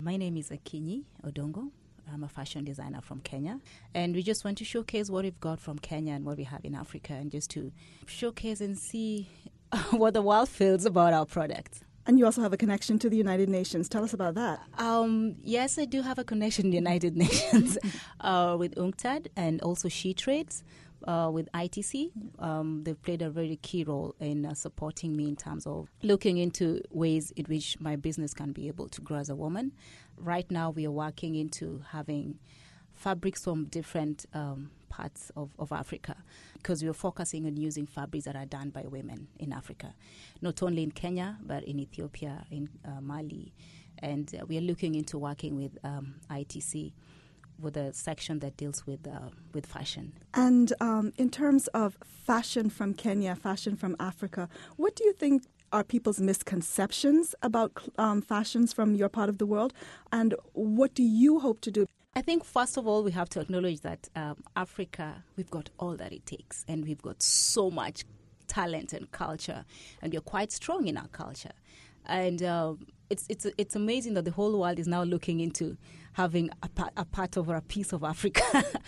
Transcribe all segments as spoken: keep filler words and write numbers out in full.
My name is Akinyi Odongo. I'm a fashion designer from Kenya. And we just want to showcase what we've got from Kenya and what we have in Africa, and just to showcase and see what the world feels about our products. And you also have a connection to the United Nations. Tell us about that. Um, yes, I do have a connection to the United Nations uh, with UNCTAD and also SheTrades. Uh, with I T C, um, they've played a very key role in uh, supporting me in terms of looking into ways in which my business can be able to grow as a woman. Right now, we are working into having fabrics from different um, parts of, of Africa, because we are focusing on using fabrics that are done by women in Africa, not only in Kenya, but in Ethiopia, in uh, Mali. And uh, we are looking into working with um, I T C, with a section that deals with uh, with fashion. And um, in terms of fashion from Kenya, fashion from Africa, what do you think are people's misconceptions about um, fashions from your part of the world? And what do you hope to do? I think, first of all, we have to acknowledge that um, Africa, we've got all that it takes, and we've got so much talent and culture, and we're quite strong in our culture. And uh, it's it's it's amazing that the whole world is now looking into having a, pa- a part of or a piece of Africa.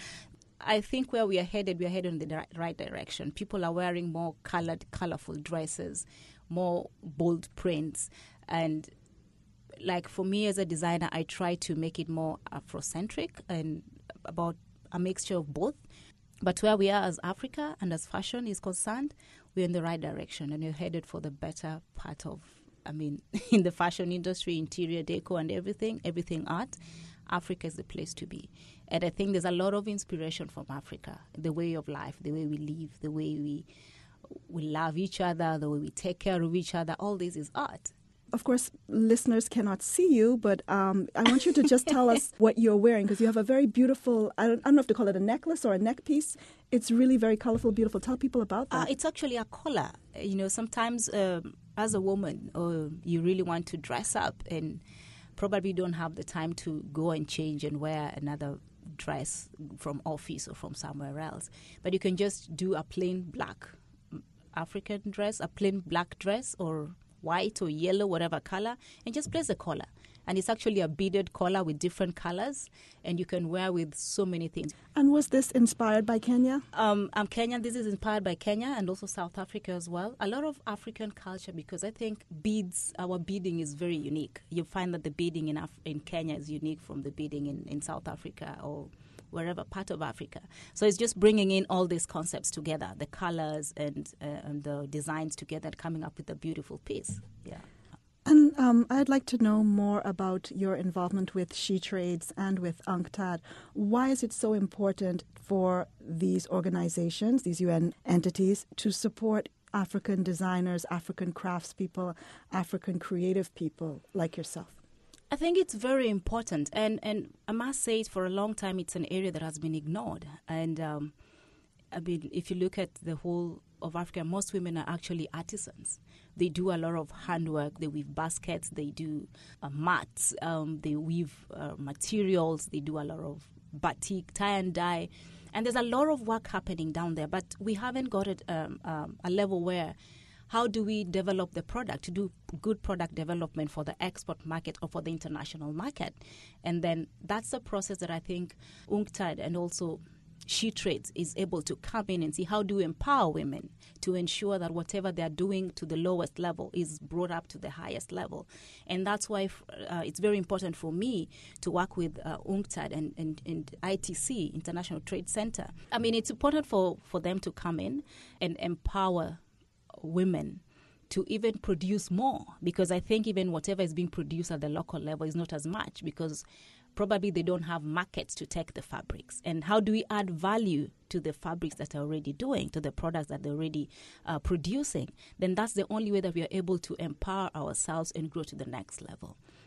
I think where we are headed, we are headed in the right, right direction. People are wearing more colored, colorful dresses, more bold prints. And like for me as a designer, I try to make it more Afrocentric and about a mixture of both. But where we are as Africa and as fashion is concerned, we're in the right direction, and we're headed for the better part of, I mean, in the fashion industry, interior decor and everything, everything art, Africa is the place to be. And I think there's a lot of inspiration from Africa, the way of life, the way we live, the way we we love each other, the way we take care of each other. All this is art. Of course, listeners cannot see you, but um, I want you to just tell us what you're wearing, because you have a very beautiful, I don't, I don't know if to call it a necklace or a neck piece. It's really very colorful, beautiful. Tell people about that. Uh, it's actually a collar. You know, sometimes um, as a woman, uh, you really want to dress up and probably don't have the time to go and change and wear another dress from office or from somewhere else. But you can just do a plain black African dress, a plain black dress, or white or yellow, whatever color, and just place a collar. And it's actually a beaded collar with different colors, and you can wear with so many things. And was this inspired by Kenya? Um, I'm Kenyan. This is inspired by Kenya and also South Africa as well. A lot of African culture, because I think beads, our beading is very unique. You find that the beading in Af- in Kenya is unique from the beading in, in South Africa or wherever part of Africa. So it's just bringing in all these concepts together, the colors and, uh, and the designs together, coming up with a beautiful piece. Yeah. And um, I'd like to know more about your involvement with SheTrades and with UNCTAD. Why is it so important for these organizations, these U N entities, to support African designers, African craftspeople, African creative people like yourself? I think it's very important. And, and I must say, it for a long time, it's an area that has been ignored. And um, I mean, if you look at the whole of Africa, most women are actually artisans. They do a lot of handwork. They weave baskets. They do uh, mats. Um, they weave uh, materials. They do a lot of batik, tie and dye. And there's a lot of work happening down there. But we haven't got it um, um, a level where how do we develop the product to do good product development for the export market or for the international market? And then that's the process that I think UNCTAD and also SheTrades is able to come in and see how do we empower women to ensure that whatever they're doing to the lowest level is brought up to the highest level. And that's why uh, it's very important for me to work with uh, UNCTAD and, and, and I T C, International Trade Center. I mean, it's important for, for them to come in and empower women to even produce more, because I think even whatever is being produced at the local level is not as much, because probably they don't have markets to take the fabrics. And how do we add value to the fabrics that they're already doing, to the products that they're already uh, producing? Then that's the only way that we are able to empower ourselves and grow to the next level.